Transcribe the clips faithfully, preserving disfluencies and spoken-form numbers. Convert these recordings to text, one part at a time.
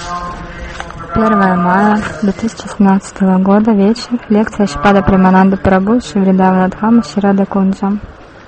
первое мая две тысячи семнадцатого года, вечер, лекция Шрипада Премананда Прабху Шри Вриндаванадхама Шри Рада Кунджам.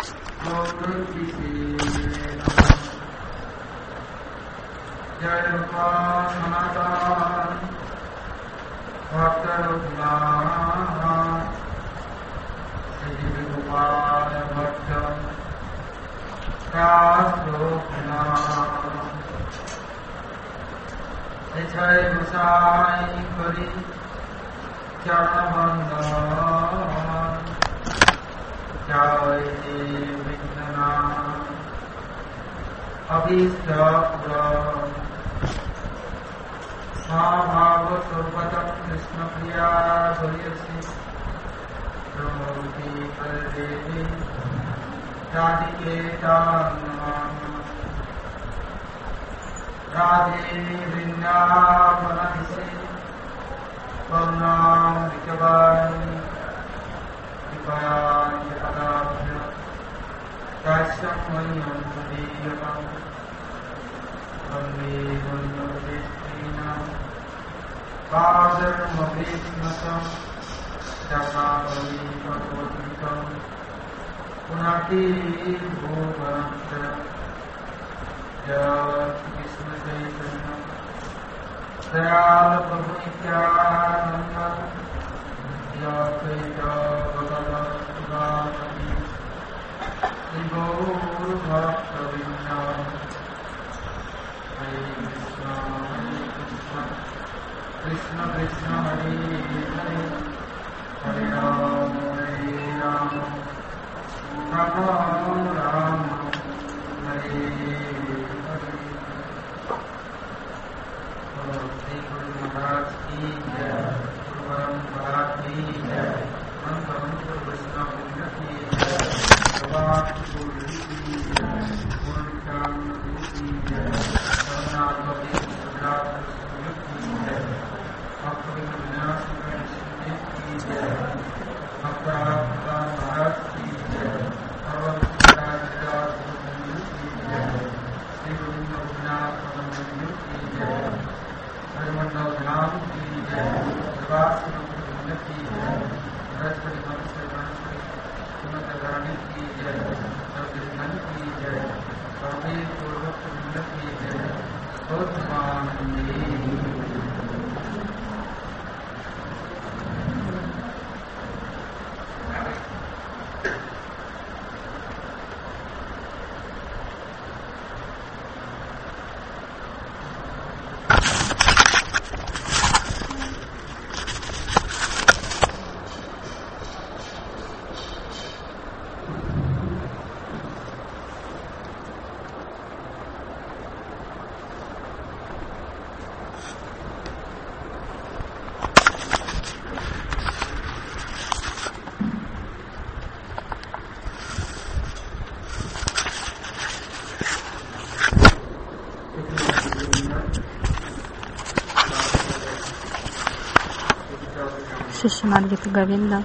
Шримад Гита Говинда.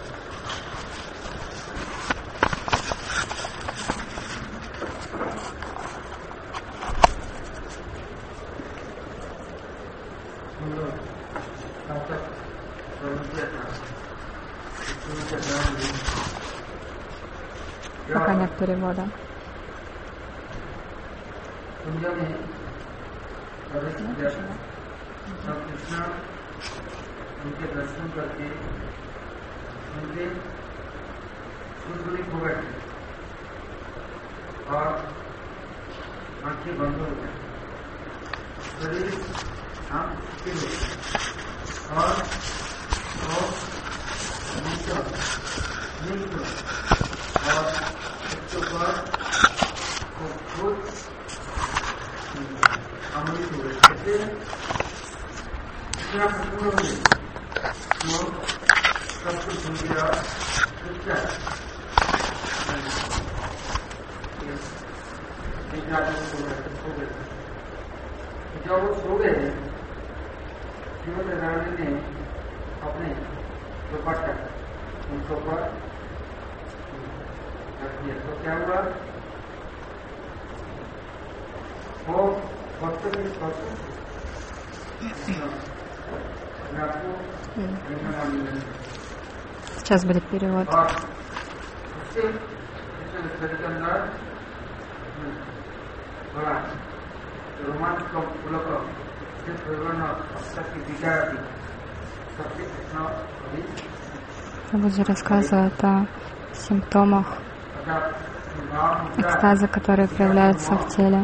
Пока нет перевода. उनके दर्शन करके उनके सुरगुलित हो गए और आंखें बंद हो गए, शरीर आंख स्थिर हो गए और नीचे और इसके ऊपर खुद अमृत हो गए। ऐसे इतना संपूर्ण हो गए तो सब कुछ हो गया। क्या सो गए। जब वो सो गए श्रीमती रानी ने अपने दुपट्टा उनके ऊपर रख दिया तो क्या हुआ, वो भक्त के स्पर्श Сейчас будет перевод. Прабхуджи рассказывает о симптомах экстаза, которые проявляются в теле.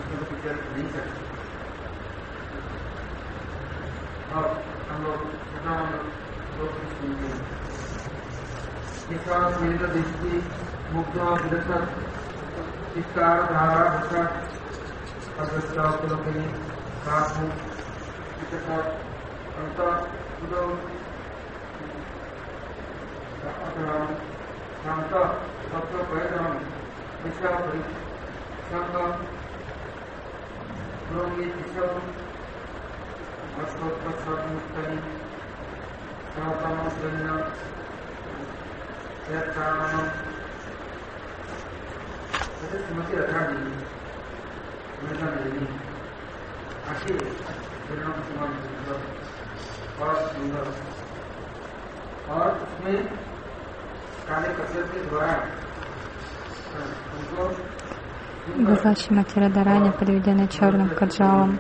Глаза Шримати Радхарани подведены черным каджалом.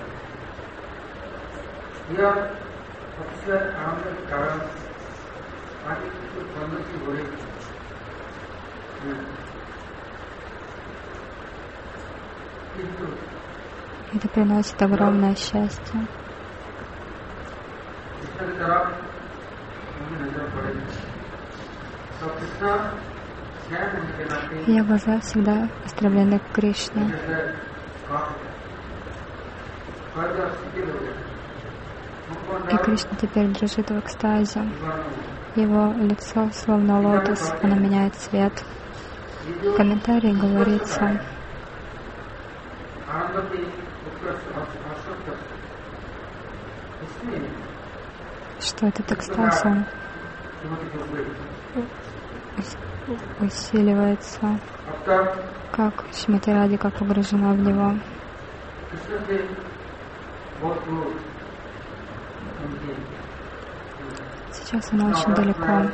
Это приносит огромное счастье. Ее глаза всегда устремлены к Кришне. И Кришна теперь дрожит в экстазе. Его лицо словно лотос, оно меняет цвет. В комментарии говорится, что этот экстаз, он усиливается, как Шримати Радхика погружена в него. Сейчас она очень далеко.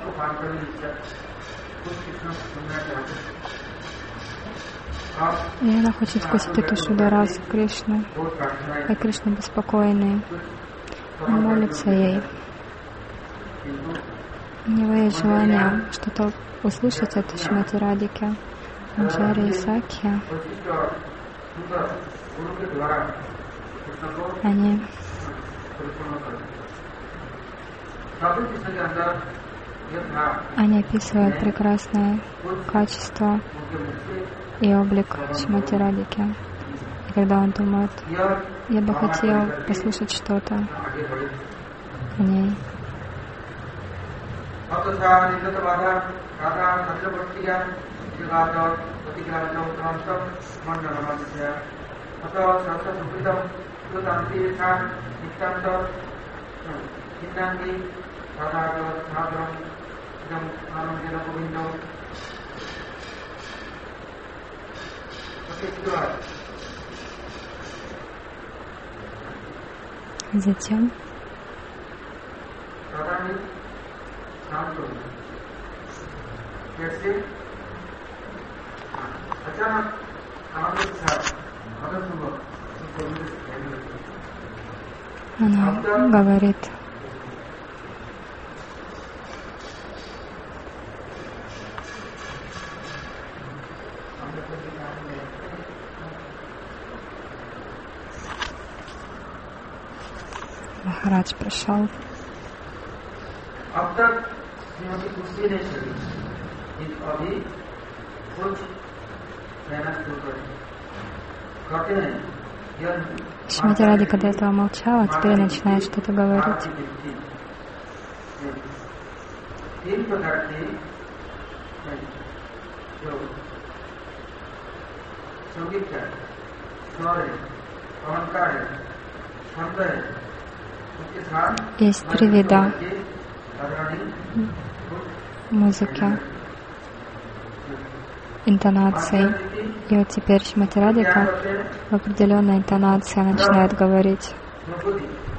И она хочет вкусить эту шударасу Кришны. И Кришна беспокойный. Он молится ей. У него есть желание что-то услышать от Шримати Радхики. Манджари и Сакхи, они Они описывают прекрасное качество и облик Шримати Радхики. И когда он думает, я бы хотел послушать что-то о ней. Затем она говорит, Махарадж пришел. Шримати Радхика до этого молчала, теперь начинает что-то говорить. Есть три вида музыки, интонаций. И вот теперь Шримати Радхика в определенной интонации начинает говорить.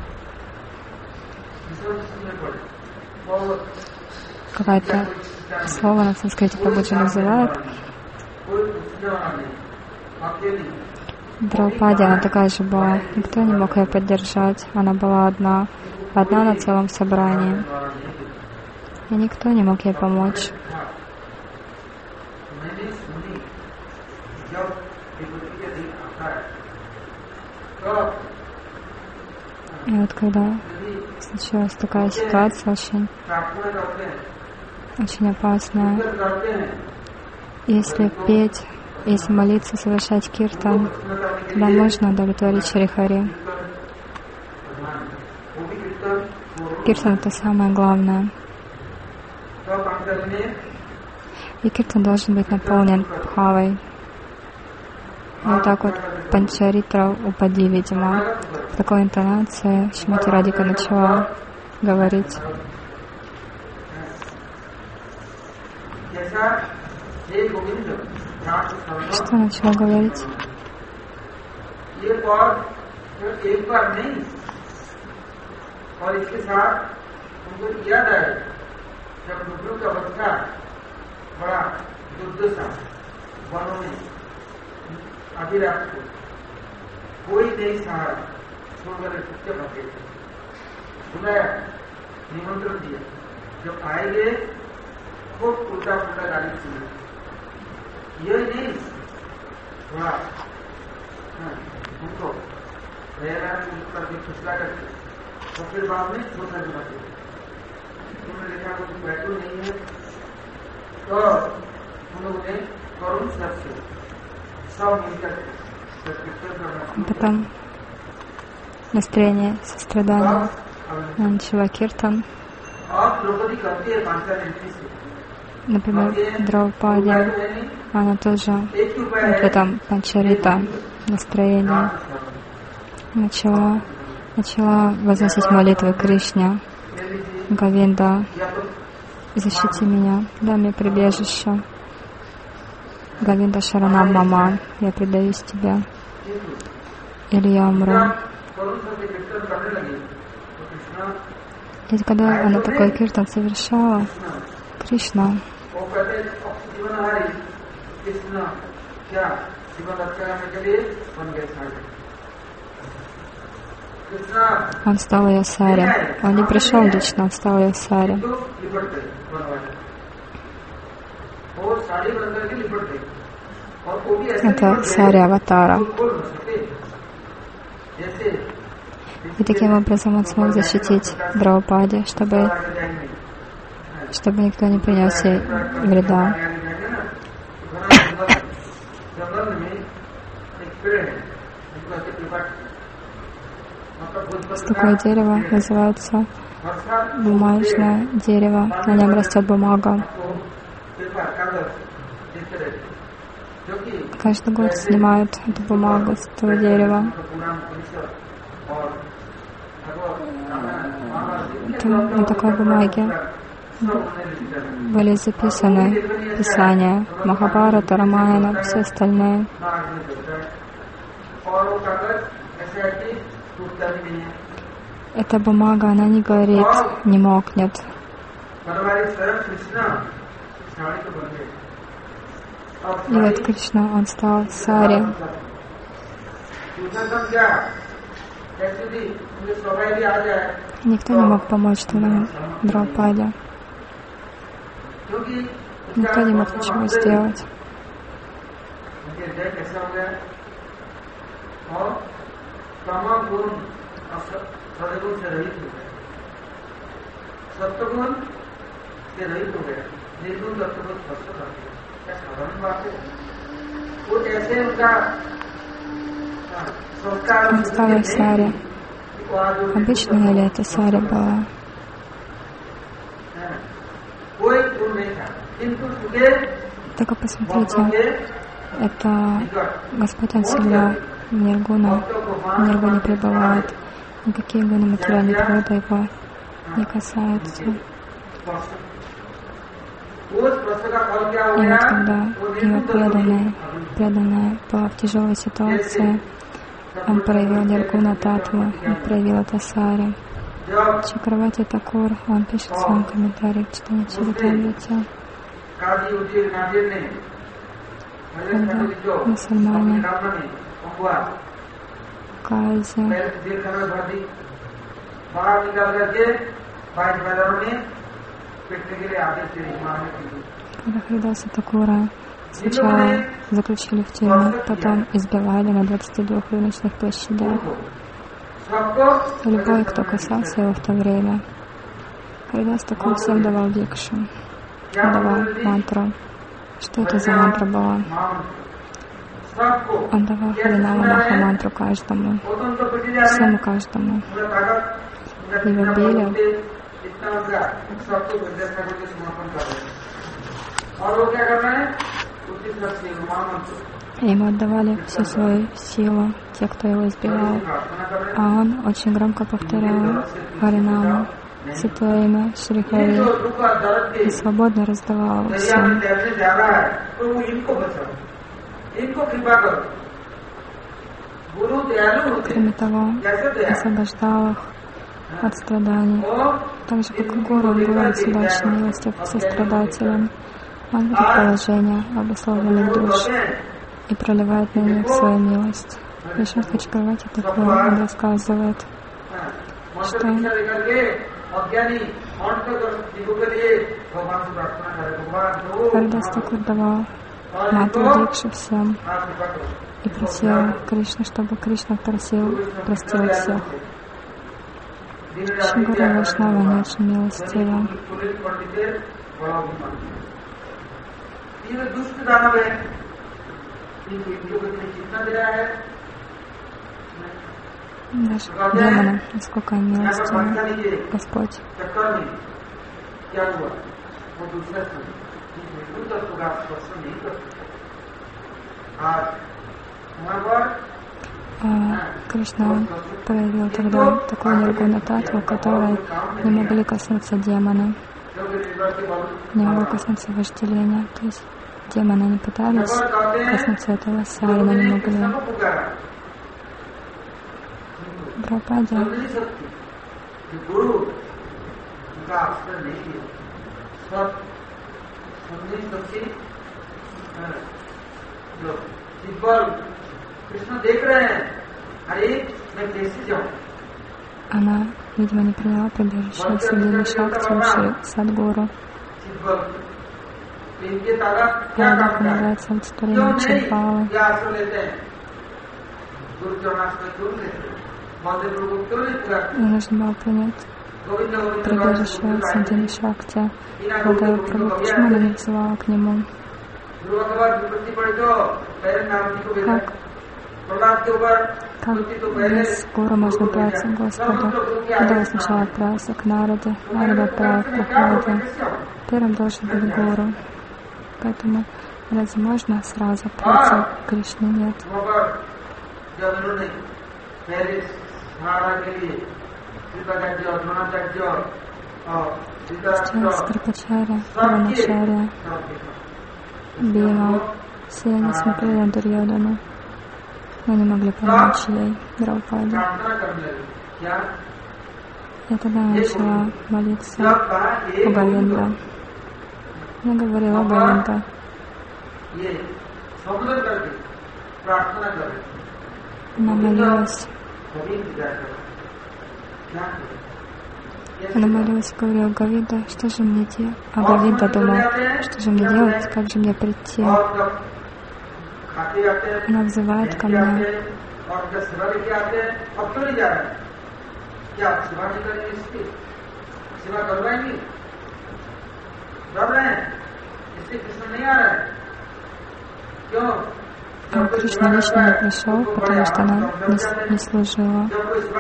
какое-то слово на санскрите Прабхуджи называет. Драупади, она такая же была. Никто не мог ее поддержать. Она была одна. Одна на целом собрании. И никто не мог ей помочь. И вот когда случилась такая ситуация очень, очень опасная, если петь, если молиться, совершать киртан, тогда можно удовлетворить Шри Хари. Киртан — это самое главное. И киртан должен быть наполнен бхавой. Вот так вот Панчаритра Упади, видимо, в такой интонации Шримати Радхика начала говорить. Что начала говорить? कोई नहीं सहारा छोड़कर चुपचाप भागे बुलाया निमंत्रण दिया जब आएंगे खूब उल्टा पुल्टा गाली सुनी यही नहीं थोड़ा उनको रहना उनका भी फैसला करके और फिर बाद में छोटा जुड़ाते तुमने देखा कुछ बैठो नहीं है तो उन्होंने करुण सब से सब मिलकर Потом настроение сострадания. Она начала киртан. Например, Драупади, она тоже в этом панчарита настроении начала, начала возносить молитвы Кришне. Говинда, защити меня, дай мне прибежище. Говинда Шаранам Мама, я предаюсь тебе, или я умру. И когда она такой киртан совершала, Кришна он стал ее сари. Он не пришел лично, он стал ее сари. Это сари аватара. И таким образом он смог защитить Драупади, чтобы, чтобы никто не принес ей вреда. Такое дерево называется бумажное дерево. На нем растет бумага. Каждый год снимают эту бумагу с этого дерева. Это, на такой бумаге были записаны писания Махабхарата, Рамаяна, все остальные. Эта бумага, она не горит, не мокнет. И вот Кришна, он стал сари. Никто не мог помочь твоему Драупаде. Никто не мог ничего сделать. Он стал сари. Обычная ли это сари была? Только посмотрите, это Господь Ансилла Ниргуна, в Ниргуне пребывает. Никакие гуны материальные природы его не касаются. И вот когда его преданный, преданная была в тяжелой ситуации, он проявил Ниргуна Татву, он проявил это сари. Чакраварти Такур, он пишет в своем комментарии к чтению Чаритамрити, когда мусульмане Кайзи когда Харидаса Такура сначала заключили в тюрьму, потом избивали на двадцати двух рыночных площадях. Любой, кто касался его в то время, Харидас Такур всем давал дикшу, давал мантру. Что это за мантра была? Он давал Харинама Маха мантру каждому, всем и каждому. Его били. Ему отдавали всю свою силу, те, кто его избивал. А он очень громко повторял Харинаму, святое имя Шри Хари, и свободно раздавал всем. Кроме того, освобождал их от страданий. Так же, как и Гуру, он бывает всегда очень милостив к сострадателям. Он видит положение обусловленных душ и проливает на них свою милость. Вишнука Чакраварти Такур, он рассказывает, что Харидас Такур давал мантру дикшу всем и просил Кришну, чтобы Кришна просил, простил всех. Шри Вайшнава не очень милостива. Даже демоны, насколько они милостивы, Господь. А Кришна проявил тогда такую ниргуна татву, которой не могли коснуться демоны, не могло коснуться вожделения. То есть демоны не пытались коснуться этого сари, но не могли. Прабхупаде она, видимо, не приняла прибежище от Сиддхи Шакти Шри Садгуру. Она помогается олицетворением Чампалы. И нужно было принять прибежище от Сиддхи Шакти. Когда Прабху, почему она не взывала к нему? Как? Как без Гуру можно отправиться к Господу? Когда он сначала отправился к Нараде, Нарада отправил к Прохладе. Первым должен быть Гуру. Поэтому разве можно сразу отправиться к Кришне? Нет. Сейчас Крипачарья, Ваначарья, Бхима, все они смотрели на Дурьёдхану, но не могли помочь ей, Драупаде. Я тогда начала молиться о Говинда. Я говорила о Говинда. Она молилась. Она молилась и говорила: Говинда, что же мне делать? А Говинда думал, что же мне делать, как же мне прийти? Она взывает ко мне. А Кришна лично не пришел, потому что она не, не служила.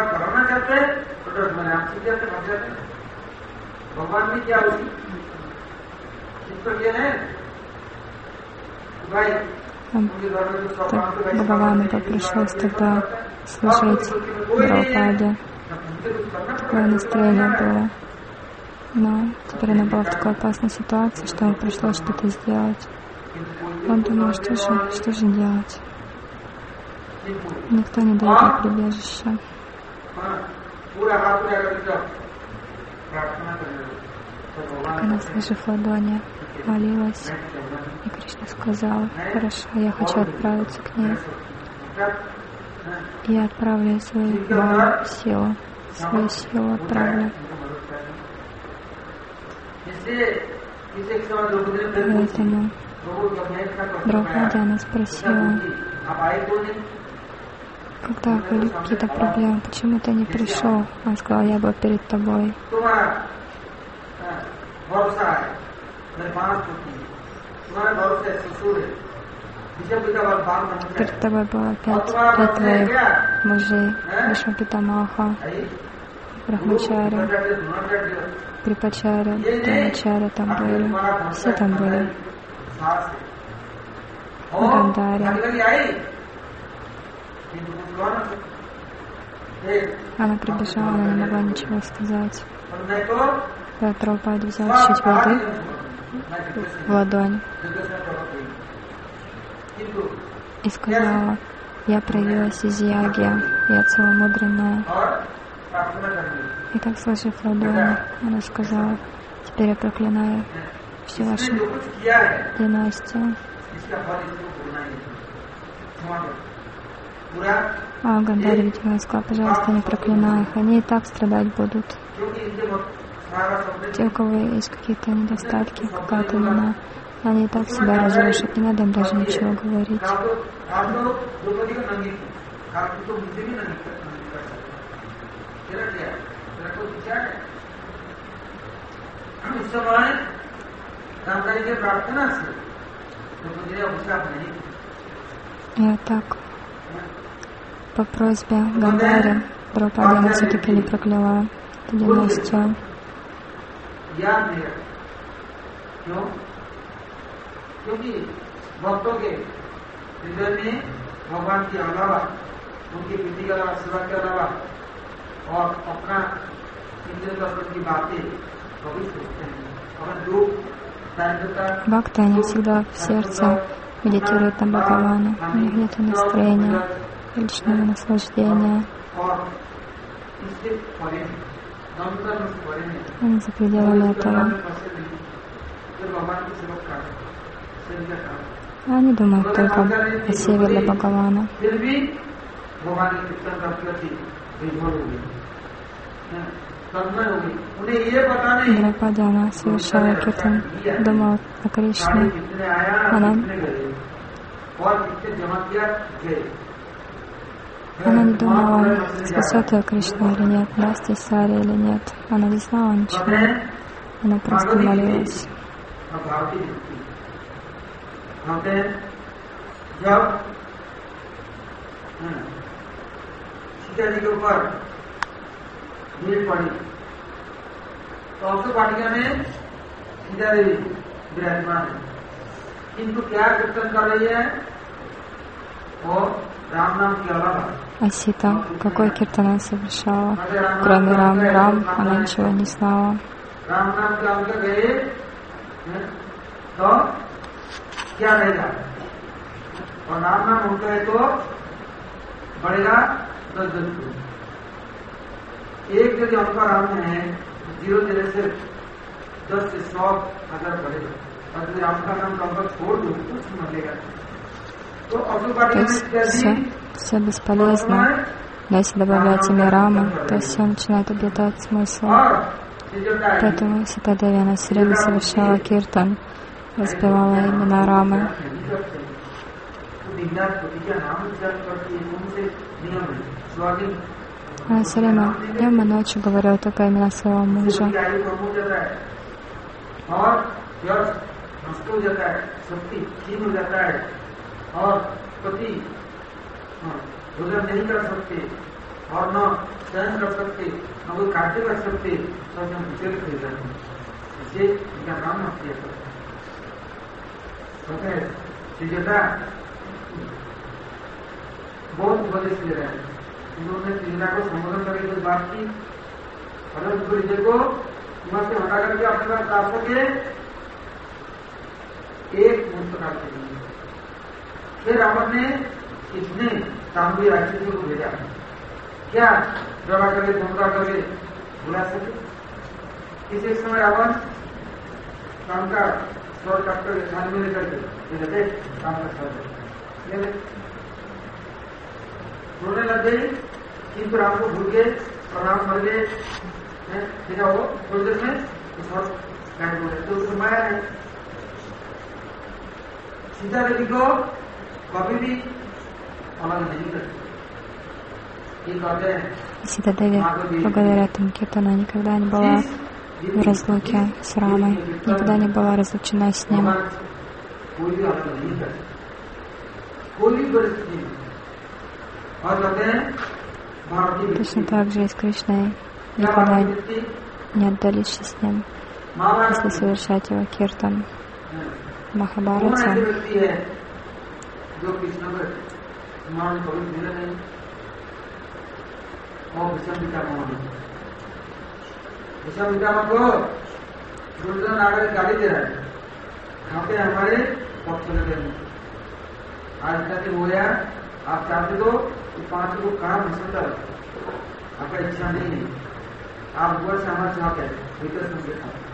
Он, так, Бхагавану пришлось тогда служить Драупаде. Такое настроение было. Но теперь она была в такой опасной ситуации, что ему пришлось что-то сделать. Он думал, что же, что же делать. Никто не дает ей прибежища. Так она, сложив ладони, молилась, и Кришна сказал: хорошо, я хочу отправиться к ней. Я отправлю свою волю, силу, свою силу отправлю. Поэтому Драупади, она спросила: когда были какие-то проблемы, почему ты не пришел? Он сказал: я был перед тобой. Перед тобой было пять, пять твоих мужей: Бишмапитамаха, Брахмачаря, Крипачаря, Дханачаря там были, все там были. Гандари. Она прибежала, она не могла ничего сказать. Когда Драупади взял чуть воды в ладонь и сказала: я проявилась из яги, я целомудренная. И так, сложив ладони, она сказала: теперь я проклинаю все ваши династии. А Гандари, видимо, сказала: пожалуйста, не проклинай их, они и так страдать будут. Те, у кого есть какие-то недостатки, какая-то вина, они и так себя разрушат, не надо им даже ничего говорить. И вот так, по просьбе Гандари, Драупади она все-таки не прокляла эту династию. Бхакты, они всегда в сердце медитируют на Бхагавана, у них нет настроения, личного наслаждения. Они за пределами этого. Они думают только о севе для Бхагавана. Драупади, она совершала киртан, думала о Кришне. Она, она не думала, спасет ее Кришна или нет, даст ей сари или нет. Она не знала ничего. Она просто молилась. भीड़ पड़ी तो अब तो वाटिका में सीता देवी विराजमान है, किंतु क्या कीर्तन कर रही है वो राम नाम के अलावा. А Сита, какой киртан она совершала? Кроме Рам, Рам, она ничего не знала. राम नाम के अंदर गए तो क्या रहेगा, और राम नाम उनका है तो बढ़ेगा दस दस को. एक यदि अंका राम में है जीरो तेरे से दस से सौ हजार बढ़ेगा, और यदि राम का नाम अंका छोड़ दो तो उसमें मरेगा. तो То есть все, все бесполезно. Но если добавлять имя Рама, то все начинает обретать смысл. Поэтому Сита Деви, она все время совершала киртан, воспевала имена Рамы. Она все время днем и ночью говорила только имена своего мужа. बहुत उपदेश दे रहे हैं. उन्होंने तीना को संबोधन करके कुछ बात की, और उसको हृदय को वहां से हटा करके अपने पास ला सके एक मुक्त काल के लिए. फिर रावण ने इसने तांबी राक्षसी को भेजा. क्या प्रभा करके धोखा करके बुला सके। किसी एक समय रावण काम का स्वर काट कर ध्यान में लेकर के देख काम का स्वर रोने लग गई, किंतु राम को भूल गए और राम मर गए। देखा वो थोड़ी देर में बहुत गायब हो गए। तो उसको माया है। सीता देवी को कभी भी अलग नहीं करती। Сита Деви, благодаря этому киртану, никогда не была в разлуке с Рамой, никогда не была разлучена с ним. Точно так же и с Кришной, никогда не отдалившись с ним, если совершать его киртан. Махабхарата और विषम पितामह विषम पितामह को दुर्योधन आकर गाली दे रहा है। यहाँ पे हमारे पक्ष लगे हैं। आज तक हो गया, आप चाहते तो पांच को कहा भीषणता आपका इच्छा नहीं है, आप ऊपर से हमारे चाहते हैं भीतर से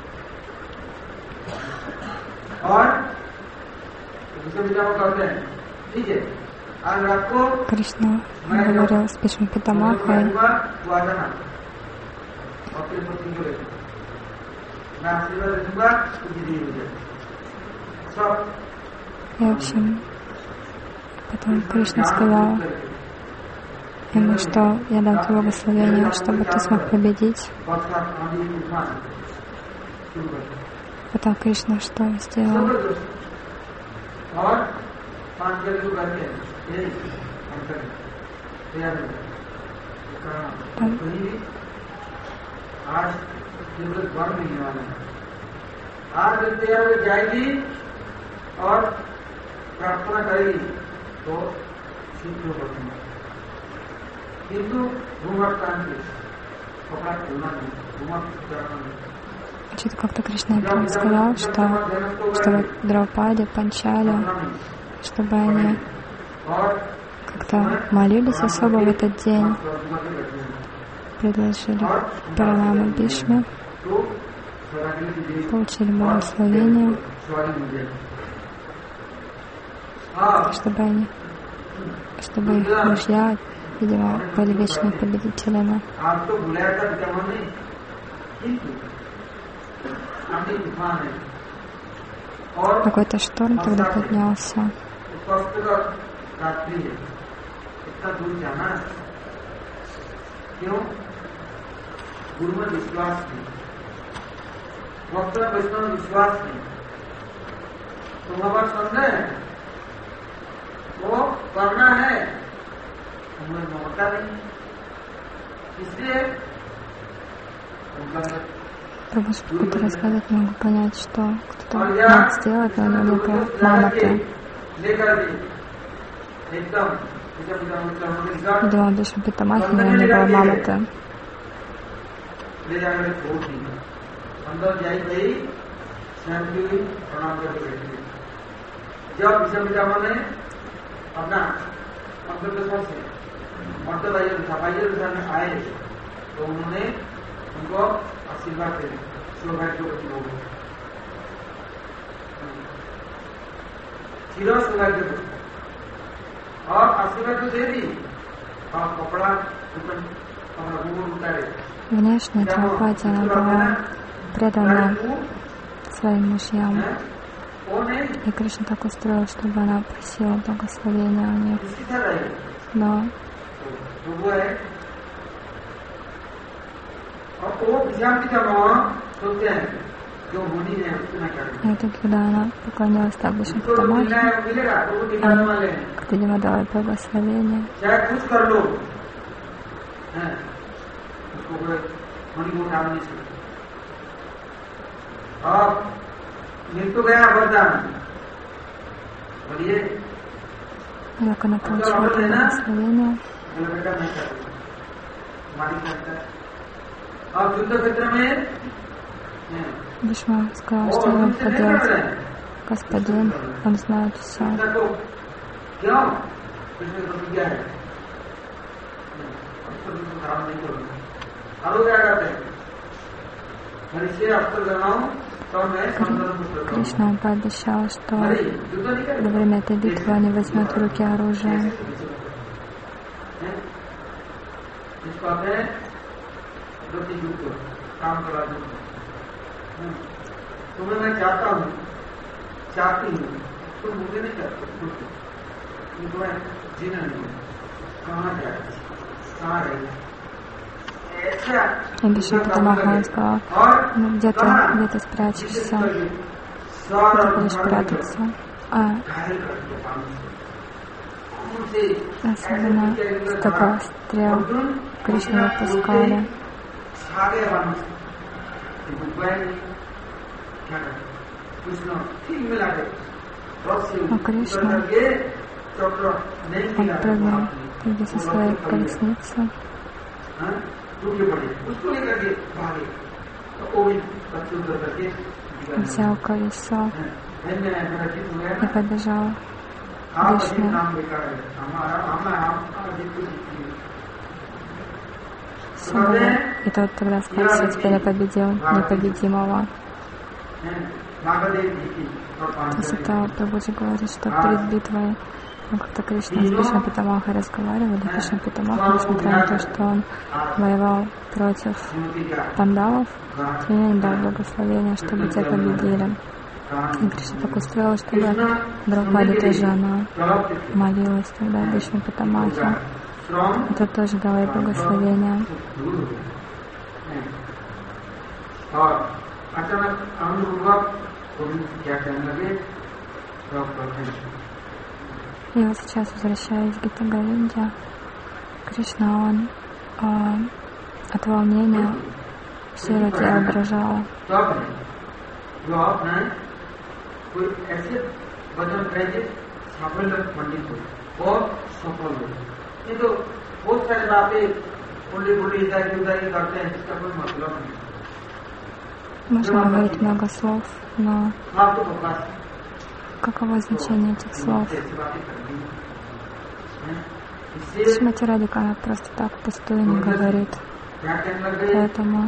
और विषम पितामह कहते हैं ठीक है। Кришна говорил с Бхишма Питамахой. И, в общем, потом Кришна сказал ему, что я дам тебе благословение, чтобы ты смог победить. Потом Кришна что сделал? Там. आज जरूरत बढ़ नहीं वाला है। आज जब तैयार हो जाएगी और प्रार्थना करेगी तो सिद्ध होगा। किंतु घूमट कांति कपड़ा खोलना नहीं, घूमट करना नहीं। Что-то как-то Кришна ему сказал, что чтобы Драупаде, Панчале, чтобы они как-то молились особо в этот день, предложили пранаму Бхишме, получили благословение, чтобы они, чтобы их мужья, видимо, были вечными победителями. Какой-то шторм тогда поднялся. क्यों? गुरु में विश्वास नहीं, भक्त में वैष्णव में विश्वास नहीं। तुम हमारा समझे वो करना है, हमें ममता नहीं, इसलिए Прабхупада какой-то рассказать не могу понять, что кто-то мог сделать, но у него не было маматы. Видимо, Бхишма Питамахи, у него не было маматы. उनको आशीर्वाद दे सौभाग्यवती हो गए, चिर सौभाग्य और आशीर्वाद तो दे दी और कपड़ा उतारे। Внешне Драупади она была предана своим мужьям. И Кришна так устроил, чтобы она просила благословения у них. Но это когда она поклонилась так Бхишма Питамахе, она, видимо, дала благословение. Как она получила благословение. Бхишма сказал, что он поделать. Господин, он знает все. Кришна пообещал, что во время этой битвы он не возьмет в руки оружие. И Бишма Питамаха сказал, ну где ты, где ты спрячешься, ты будешь прятаться. А особенно столько стрел Кришну выпускали. А Кришна отпрыгнул со своей колесницы, взял колесо и побежал к Вишну. И тот тогда сказал, что теперь я победил непобедимого. То есть это Прабхуджи говорит, что перед битвой, ну, как-то Кришна с Бишма Питамахой разговаривали. Бишма Питамаха, несмотря на то, что он воевал против пандавов, тем не менее дал благословение, чтобы те победили. И Кришна так устроила, чтобы Драупади тоже она молилась тогда Бишма Питамахе. И тот тоже дал ей благословение. И вот сейчас, возвращаясь к Гита-говинде, Кришна, он э, от волнения все его тело дрожало. Можно говорить много слов, но каково значение этих слов? Шримати Радхика, она просто так пустую не говорит. Поэтому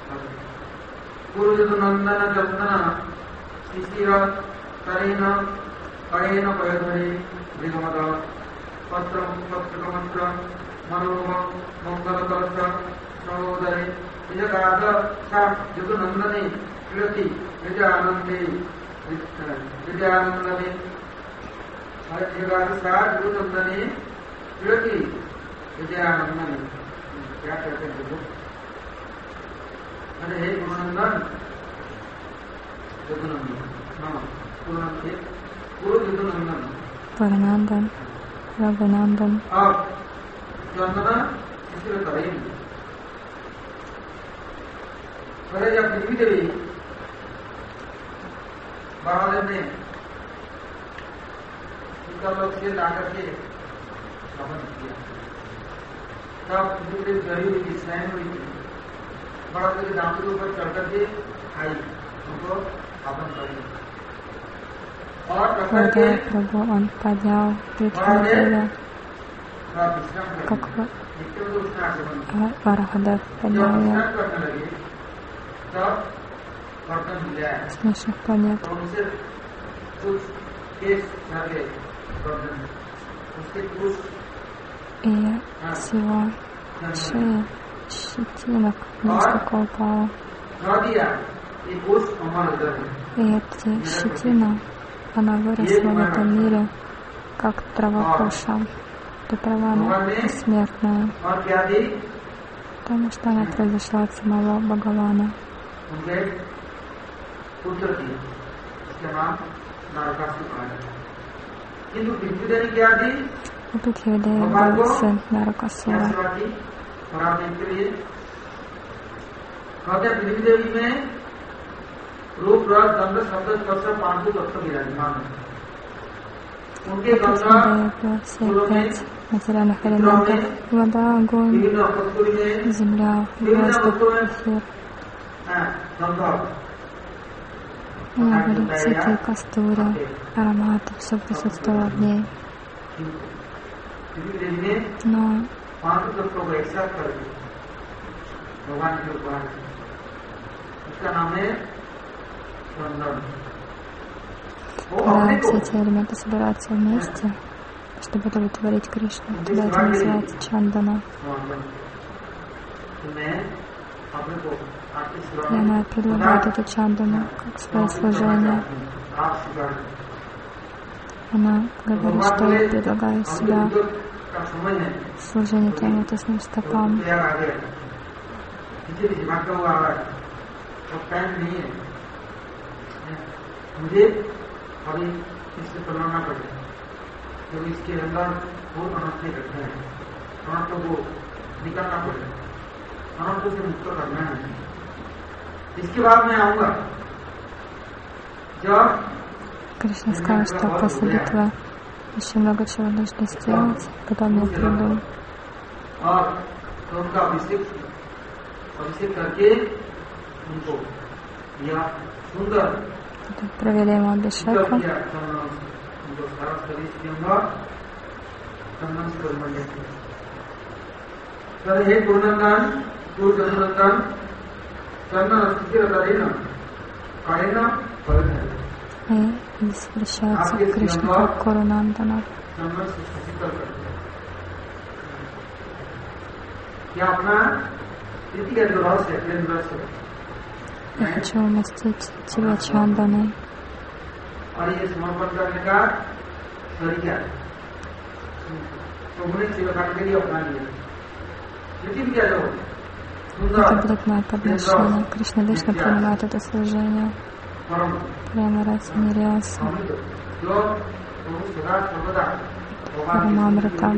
Паранандан, Рагунандан. Когда Прабху он поднял Притхвиделя, как Варахадев поднял ее с наших планет. И с его шеи щетинок несколько упало. И эти щетина, она выросла в этом мире, как трава коша. Эта трава, она бессмертная, потому что она произошла от самого Бхагавана. У Притхвидея был сын Наракасура. У Притхвидея было все пять материальных элементов: вода, огонь, земля, воздух, эфир. У него были цветы, кастури, ароматы, все присутствовало в ней. Но पांच तत्वों को एक साथ कर दिया भगवान के उपहार से। उसका नाम है चंदन। Когда все эти элементы собираются вместе, чтобы удовлетворить Кришну, тогда это называется чандана. И она предлагает эту чандану как свое служение. Она говорит, что я предлагаю себя служение твоим лотосным стопам. अभी इससे बनाना पड़ेगा जब इसके अंदर बहुत अनंत रखे हैं अनंत को निकालना पड़ेगा अनंत से मुक्त करना है। इसके बाद मैं आऊंगा जब Кришна сказал, что после битвы еще много чего нужно сделать, потом я приду. और तो उनका अभिषेक अभिषेक करके उनको यह सुंदर провели ему абхишеку. И возвращается к Кришне как Курунандана. Я хочу умастить тебя чанданой. Это будет мое подношение. Кришна Вишну принимает это служение. Прямо Раса Нириаса. Парамамрита.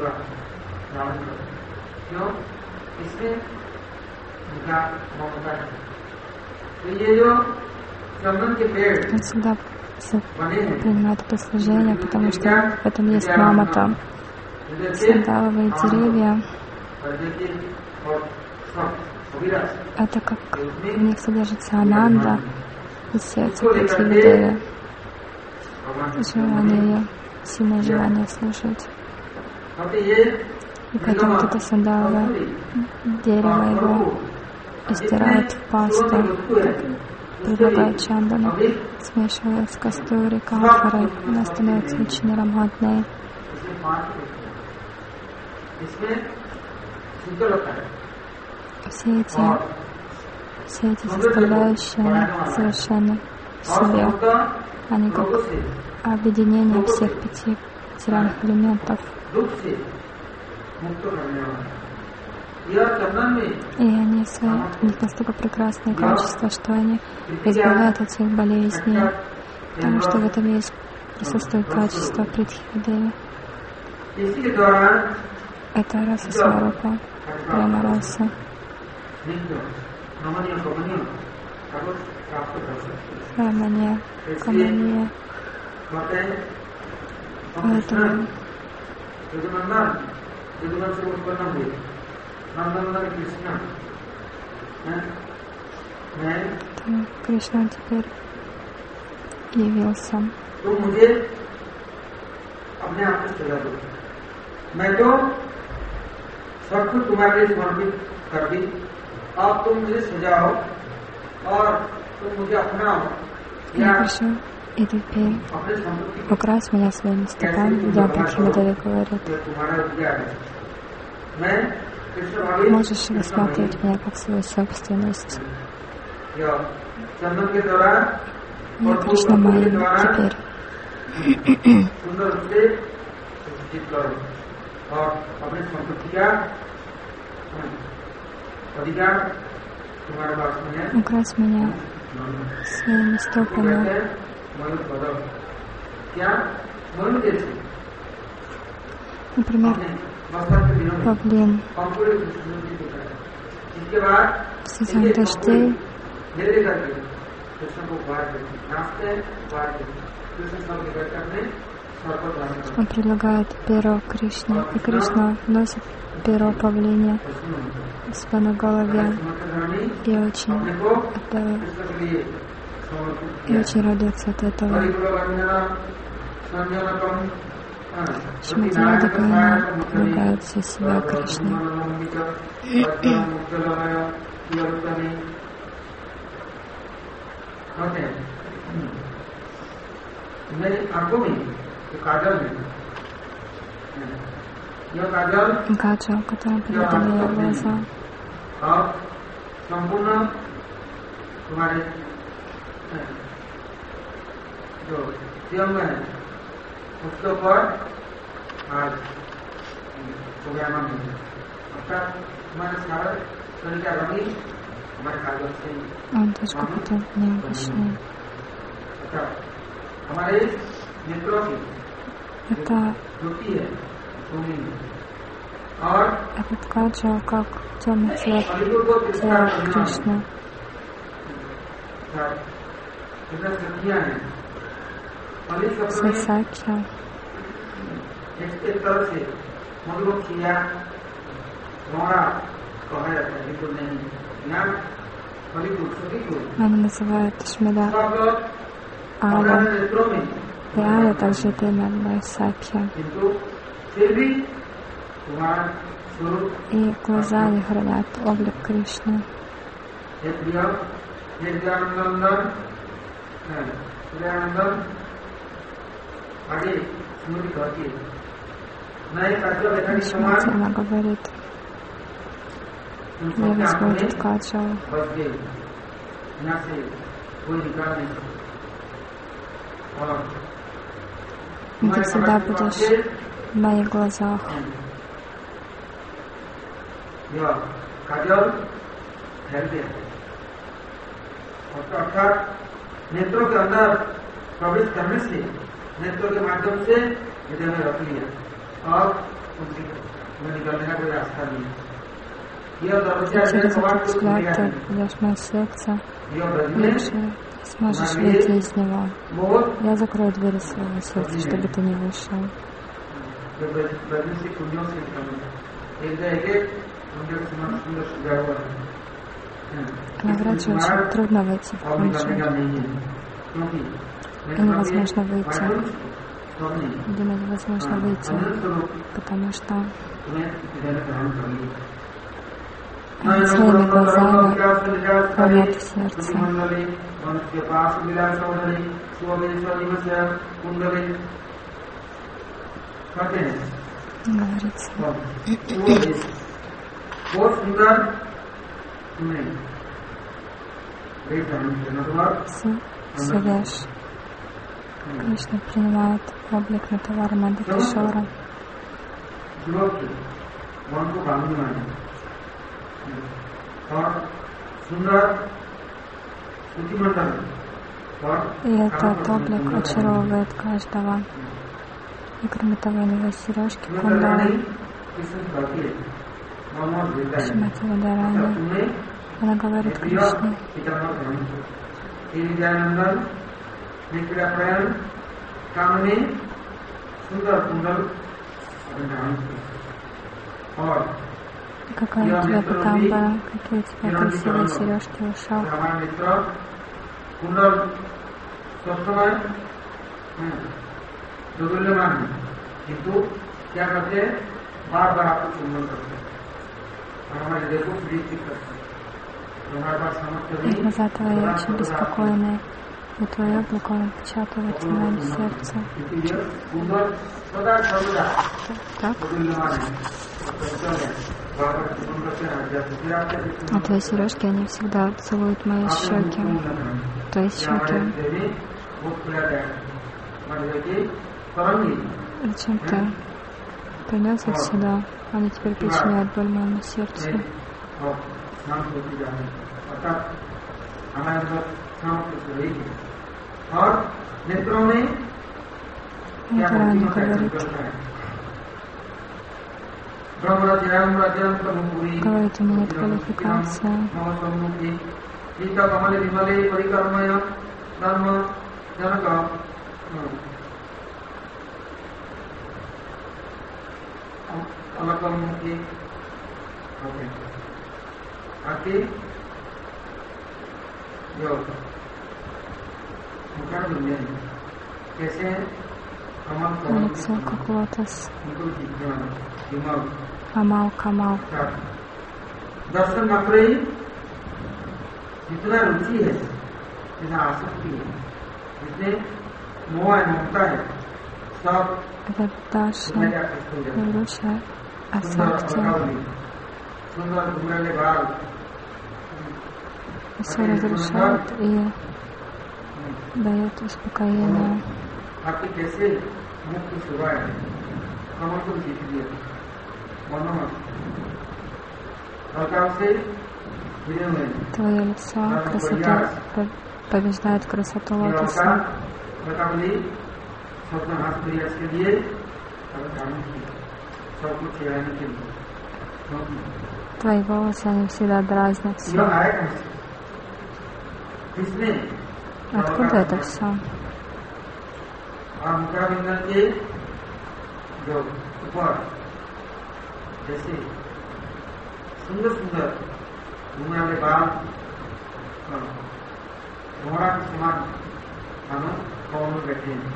Он всегда принимает это служение, потому что в этом есть мамата. Сандаловые деревья — это как в них содержится ананда и сердце Притхви-деви. Желание, сильное желание слушать. И поэтому вот это сандаловое дерево его истирают в пасту, предлагает чандану, смешивая с кастури, камфорой, она становится очень ароматной. Все эти, все эти составляющие совершенно в себе, они как объединение всех пяти материальных элементов. И они свои, у них настолько прекрасные качества, что они избавляют от всех болезней, потому что в этом есть присутствует качество Притхви-деви. Это раса сварупа, прямо раса. Рамания, камания. Поэтому Кришна теперь явился. मैं तो सब कुछ तुम्हारे लिए समर्पित कर दी। अब तुम मुझे सजाओ और तुम मुझे अपनाओ। Я пришел, и теперь укрась меня своими стопами, я Притхви-деви говорит. Можешь рассматривать меня как свою собственность. Я Кришна моим теперь. Укрась меня своими стопами. Например, павлин в сезон дождей он предлагает перо Кришне, и Кришна носит перо павлине у себя на голове и очень, это, и очень радуется от этого. Шримати Радика, она предлагает все себя Кришне. Гаджа, которая придала ее глаза. उसके ऊपर आज प्रोग्राम में अर्थात हमारे सारा शरीर का रंगी हमारे कागज से हमारे नेत्रों की ज्योति है और этот каджа как темный цвет тела Кришны. Сакья. Они называют Шмида Ала. И Ала также это имя Сакья. И глаза они хранят облик Кришны. Шримати она говорит, я возьму этот каджа. И ты всегда будешь в моих глазах. नेत्रों के अंदर प्रवेश करने से नेत्रों के माध्यम से हृदय में रख लिया और उनसे निकलने का कोई रास्ता नहीं है। Через этот взгляд ты войдешь в мое сердце, больше сможешь выйти из него. Я закрою двери своего сердца, чтобы ты не вышел. Награджу очень трудно выйти в Кунджу. И невозможно выйти. Да невозможно выйти, потому что они своими глазами хранят в сердце. Говорится. Савеш. Кришна принимает облик Натавара Нанда Кишора. И этот облик очаровывает каждого. И кроме того, у него сережки кундалы. Шримати Радарани. Она говорит Кришне. Какая у тебя пикамбара, какие у тебя красивые сережки в ушах. И глаза твои очень беспокойные, и твое облако отпечатывается на моем сердце. Так? А твои сережки, они всегда целуют мои щеки, твои щеки. Зачем ты принес их сюда? Они теперь причиняют боль моему сердцу. Это Рани говорит. Говорит, у меня нет квалификации. лицо как лотос. Амал Камал. दर्शन मात्र ही जितना रुचि है, जितना आसक्ति है, जितने मोह है, ममता है, सब этот Даршан, Вруча, Асакти, सुंदर घुमरेले बाल все разрушает и дает успокоение. आपकी कैसे मुक्त सुबह है, कमर को जीत लिया, मनोमत Твое лицо красоты побеждает красоту лотоса. Твои волосы, они всегда дразнят все. Откуда это все? सुंदर सुंदर घूमने वाले बाल मोहरा के समान मानो कौन बैठे हैं।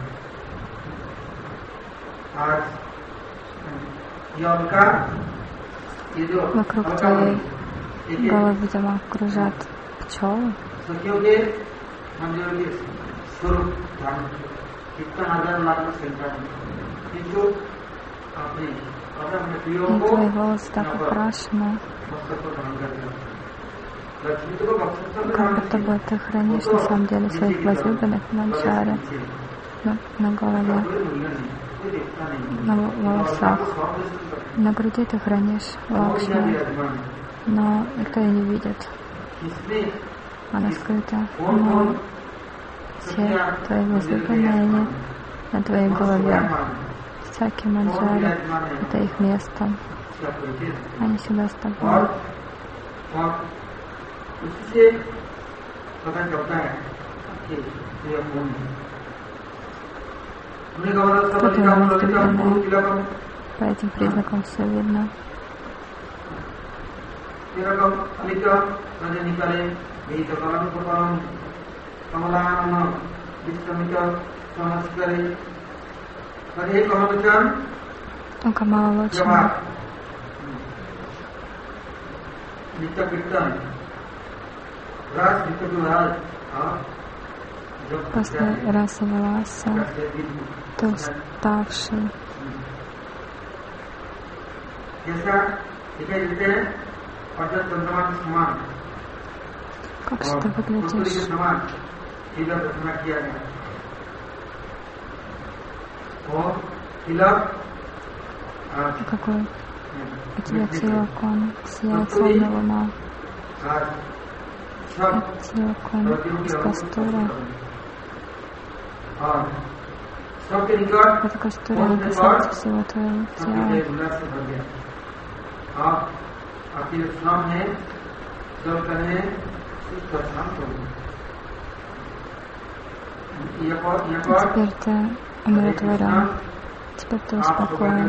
आज ये उनका ये जो вокруг твоей головы, видимо, кружат пчелы. सखियों के मंदिरों के स्वरूप धारण कितना हजार लाख संख्या है जो अपने И твои волосы так украшены, как будто бы ты хранишь на самом деле своих возлюбленных в манджаре, на, на голове, на волосах. На груди ты хранишь Лакшми, но никто ее не видит. Она скрыта, но все твои возлюбленные, они на твоей голове. Всякий манджари — это их место. Они всегда с тобой. Кто твой возлюбленный? По этим признакам все видно. У Камала Лочина после раса Виласа ты уставший. Как же ты выглядишь? Какой у тебя тилакон, сияет словно луна. Тилакон из кастура. Эта кастура не касается всего твоего тела. Теперь ты умиротворен. Теперь ты успокоен.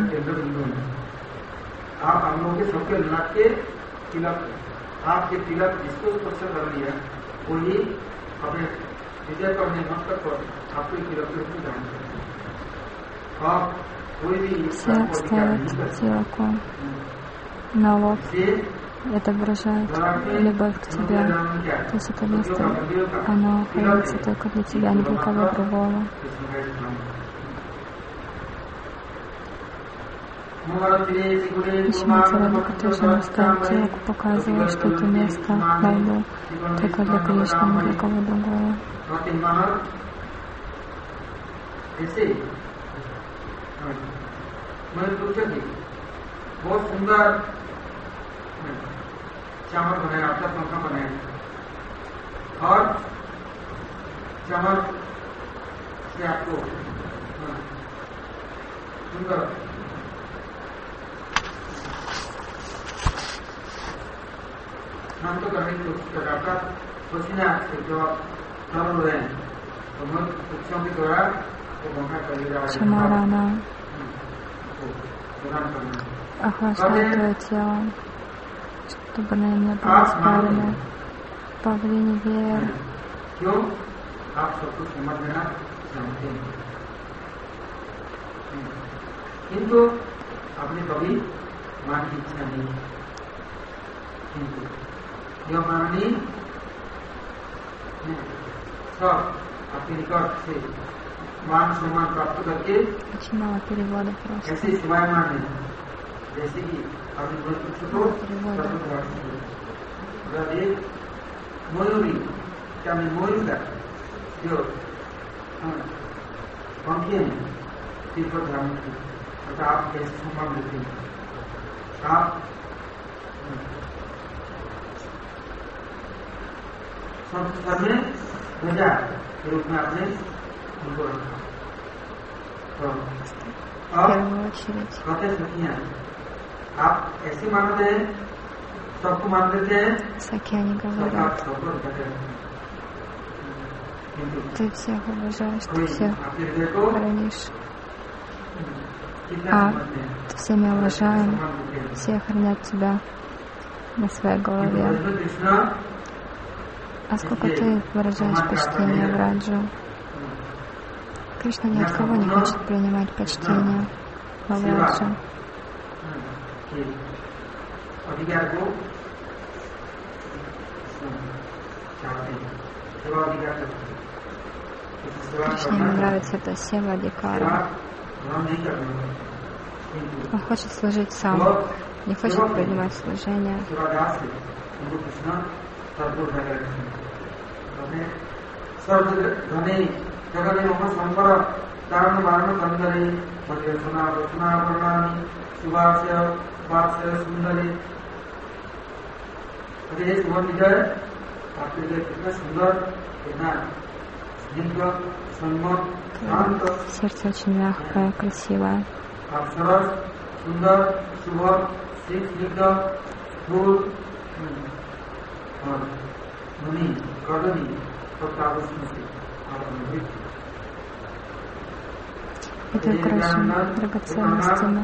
Все ставят тилаку на лоб. Это выражает любовь к тебе. То есть это место, оно хранится только для тебя, не для кого другого. Вишмати Радика тоже наставил тилаку, показывая, что это место на лбу только для Кришны, не для кого другого. चामर बनाया, आपका पंखा बनाया और चामर से आपको सुंदर स्नान तो करने की कोशिश कर रहा था, पसीना से जो आप तरल रहे हैं तो मन वृक्षों के द्वारा वो पंखा कर रहा है, охлаждает твое тело, чтобы на меня было исправлено павлине веер. किंतु आपने कभी मान की इच्छा नहीं, किंतु यह माननी सब आपके निकट से मान सम्मान प्राप्त करके ऐसे शिवाय मान नहीं, जैसे कि आपने कुछ तो मयूरी क्या मैं मयूर का जो पंखी है सिर पर ध्यान रखिए, अर्थात आप कैसे सम्मान देते हैं, आप संस्कार में ध्वजा के रूप में आपने उनको रखा। तो अब कहते सखियां आप ऐसे मानते हैं, सबको मान लेते हैं, Саки они говорят, ты всех уважаешь, ты всех хранишь, а ты всеми уважаем, все хранят тебя на своей голове. А сколько ты выражаешь почтение в Раджу? Кришна ни от кого не хочет принимать почтение во Раджу. Кришне не нравится эта сева-адикара. Он хочет служить сам, не хочет принимать служение. Сердце очень мягкое, красивое. Это украшено драгоценностями.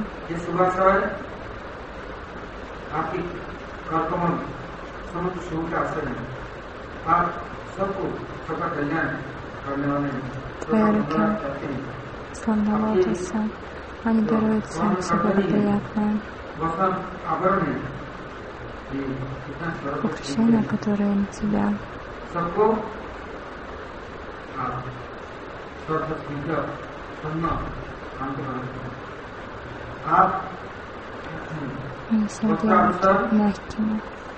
Твои руки, словно лотосы, они даруют всем все благоприятное. Украшения, которые на тебя. Они все делают мягкими.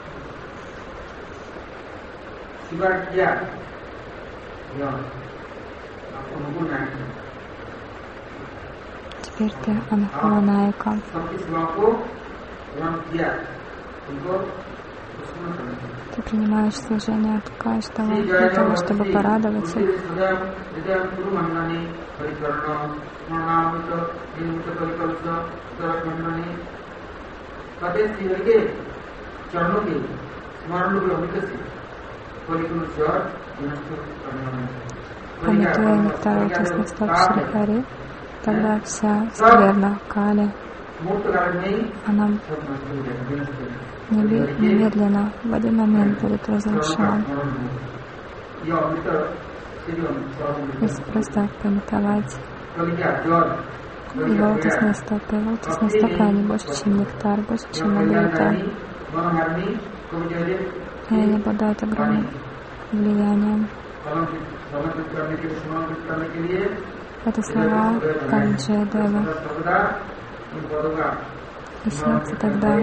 Теперь ты Анухала Найка. Ты принимаешь служение от каждого для того, чтобы порадовать их. Пометуя нектар лотосных стоп Шри Хари, тогда вся скверна Кали, она немедленно, в один момент будет разрушена. Если просто пометовать его лотосные стопы, лотосные стопы, они больше, чем нектар, больше, чем Амрита. И они обладают огромным влиянием. Это слова Канджи Дева. И сердце тогда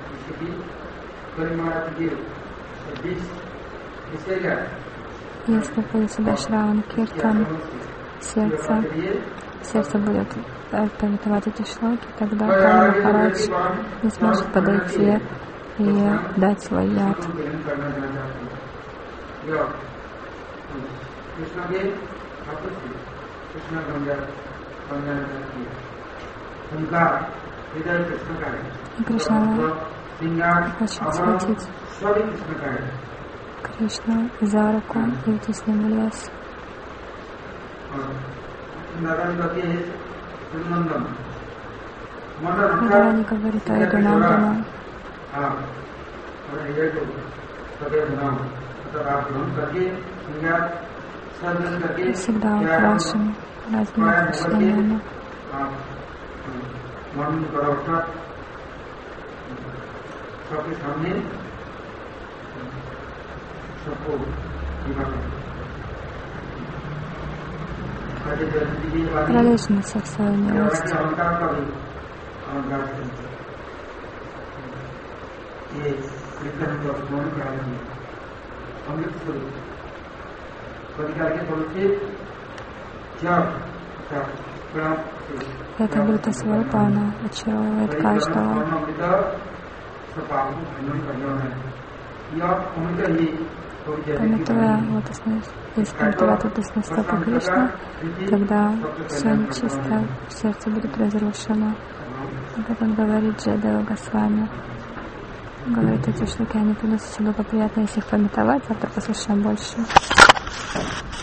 если будет сюда Шраван Киртан, сердце, сердце будет пометовать эти шлоки, тогда Кали Махарадж не сможет подойти и дать свой яд. И Кришна хочет схватить Кришну за руку и уйти с ним в лес. Радхарани говорит о Ядунандану. Всегда украшен разными украшениями. मॉर्निंग करो अर्थात सबके सामने सबको विवाह Радостно со своей милостью. Эта Амрита Сварупана очаровывает каждого. Пометуя лотосные, если пометовать лотосные стопы Кришны, тогда все нечисто в сердце будет разрушено. Об этом говорит Джайадева Госвами. Говорит, эти штуки, они приносят себе благоприятно, если их пометовать, завтра послушаем больше.